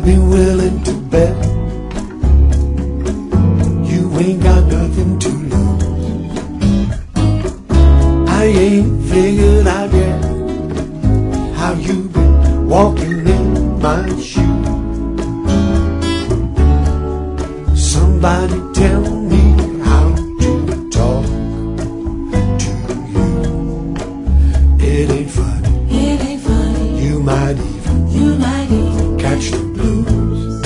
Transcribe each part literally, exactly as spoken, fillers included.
be willing to bet you ain't got nothing to lose. I ain't figured out yet how you've been walking in my shoes. Somebody tell me how to talk to you. It ain't funny. It ain't funny. You might even, You might even catch the blues.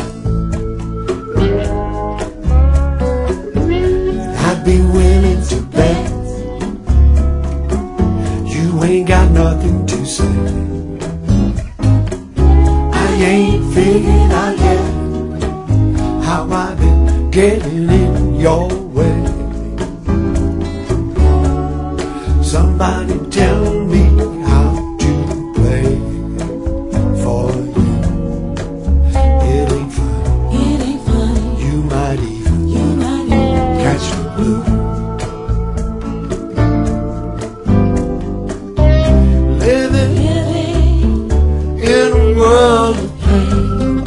I'd be willing to bet you ain't got nothing to say. I ain't figured out yet how I've been getting in your way. Somebody tell me how to play for you. It ain't funny. It ain't funny. You might even, You might even catch the blues. Living living in a world of pain.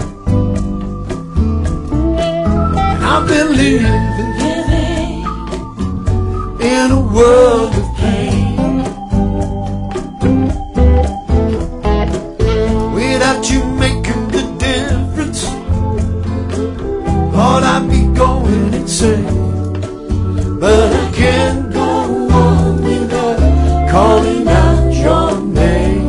I've been living living in a world of pain. Without you making the difference, Lord, I'd be going insane. But I can't go on without calling out your name.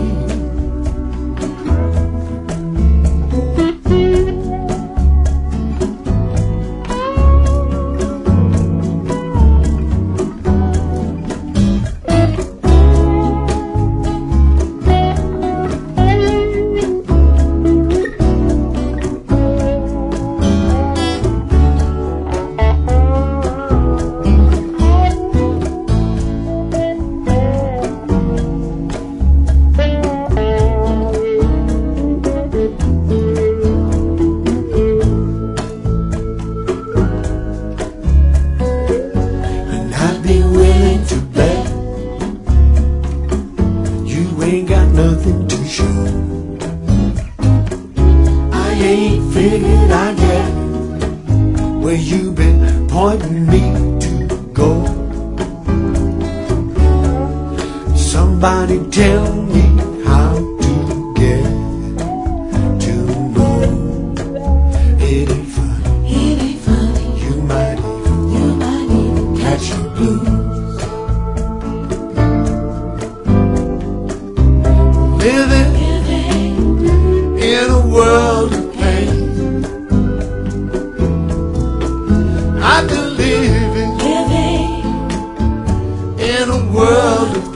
Ain't got nothing to show. I ain't figured out yet where you been pointing me to go. Somebody tell me how to get to know. It ain't funny. It ain't funny. You might even, You might even catch the blues. Living living in a world of pain. I've been living living in a world of